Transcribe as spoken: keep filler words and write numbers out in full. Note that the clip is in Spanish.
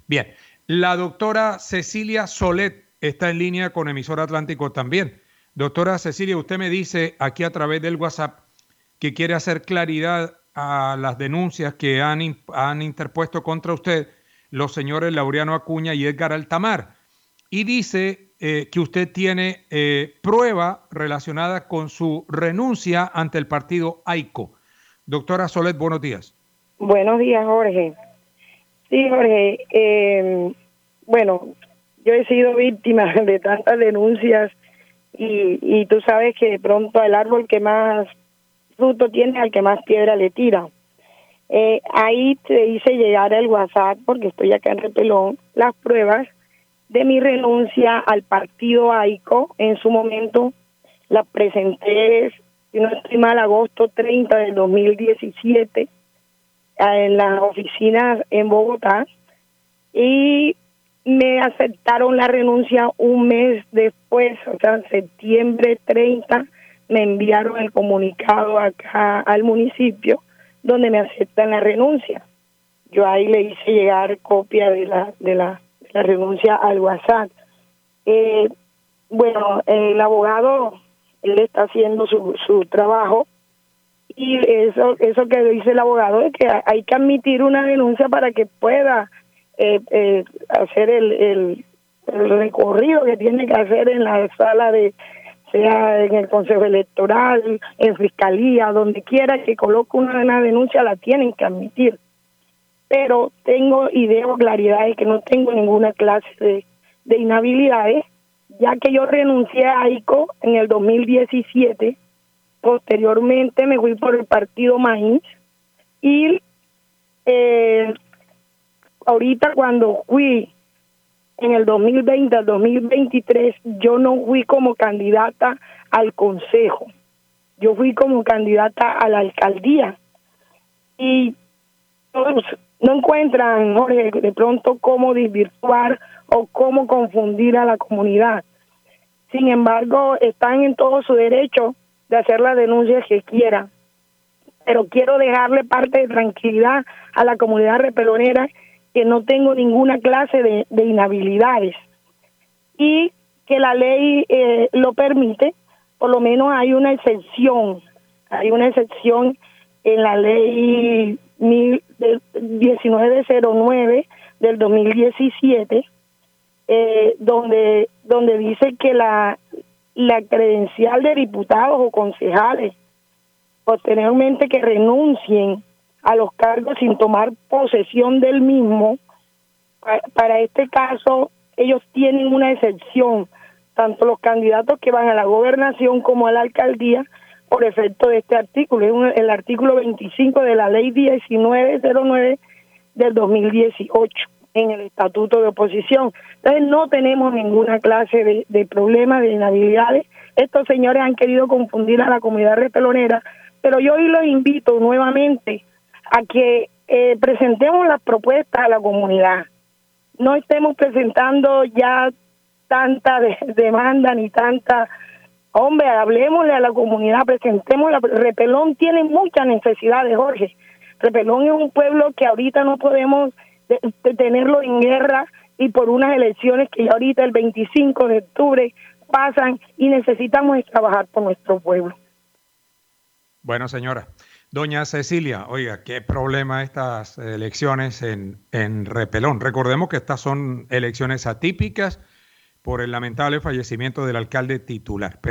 Bien, la doctora Cecilia Solet está en línea con Emisora Atlántico también. Doctora Cecilia, usted me dice aquí a través del WhatsApp que quiere hacer claridad a las denuncias que han, han interpuesto contra usted los señores Laureano Acuña y Edgar Altamar. Y dice eh, que usted tiene eh, prueba relacionada con su renuncia ante el partido A I C O. Doctora Solet, buenos días. Buenos días, Jorge. Sí, Jorge, eh, bueno, yo he sido víctima de tantas denuncias y, y tú sabes que de pronto el árbol que más fruto tiene al que más piedra le tira. Eh, ahí te hice llegar el WhatsApp, porque estoy acá en Repelón, las pruebas de mi renuncia al partido A I C O. En su momento las presenté, si no estoy mal, agosto treinta del dos mil diecisiete en las oficinas en Bogotá, y me aceptaron la renuncia un mes después, o sea, septiembre treinta, me enviaron el comunicado acá al municipio donde me aceptan la renuncia. Yo ahí le hice llegar copia de la de la, de la renuncia al WhatsApp. Eh, bueno, el abogado, él está haciendo su, su trabajo, y eso eso que dice el abogado es que hay que admitir una denuncia para que pueda eh, eh, hacer el, el, el recorrido que tiene que hacer en la sala de, sea en el Consejo Electoral, en Fiscalía, donde quiera que coloque una, una denuncia, la tienen que admitir. Pero tengo y debo claridad de que no tengo ninguna clase de, de inhabilidades, ya que yo renuncié a A I C O en el dos mil diecisiete. Posteriormente me fui por el partido Maíz, y eh, ahorita cuando fui en el dos mil veinte al dos mil veintitrés, yo no fui como candidata al consejo, yo fui como candidata a la alcaldía, y todos no encuentran, Jorge, de pronto cómo desvirtuar o cómo confundir a la comunidad. Sin embargo, están en todo su derecho de hacer las denuncias que quieran, pero quiero dejarle parte de tranquilidad a la comunidad repelonera que no tengo ninguna clase de, de inhabilidades, y que la ley eh, lo permite. Por lo menos hay una excepción, hay una excepción en la ley diecinueve cero nueve del dos mil diecisiete, eh, donde donde dice que la la credencial de diputados o concejales posteriormente que renuncien a los cargos sin tomar posesión del mismo, para, para este caso ellos tienen una excepción, tanto los candidatos que van a la gobernación como a la alcaldía, por efecto de este artículo, es un, el artículo veinticinco de la ley diecinueve cero nueve del dos mil dieciocho en el estatuto de oposición. Entonces no tenemos ninguna clase de, de problema de inhabilidades. Estos señores han querido confundir a la comunidad repelonera, pero yo hoy los invito nuevamente a que eh, presentemos las propuestas a la comunidad. No estemos presentando ya tanta de, demanda ni tanta... Hombre, hablemosle a la comunidad, presentémosla. Repelón tiene muchas necesidades, Jorge. Repelón es un pueblo que ahorita no podemos de, de tenerlo en guerra, y por unas elecciones que ya ahorita el veinticinco de octubre pasan, y necesitamos trabajar por nuestro pueblo. Bueno, señora. Doña Cecilia, oiga, qué problema estas elecciones en, en Repelón. Recordemos que estas son elecciones atípicas por el lamentable fallecimiento del alcalde titular.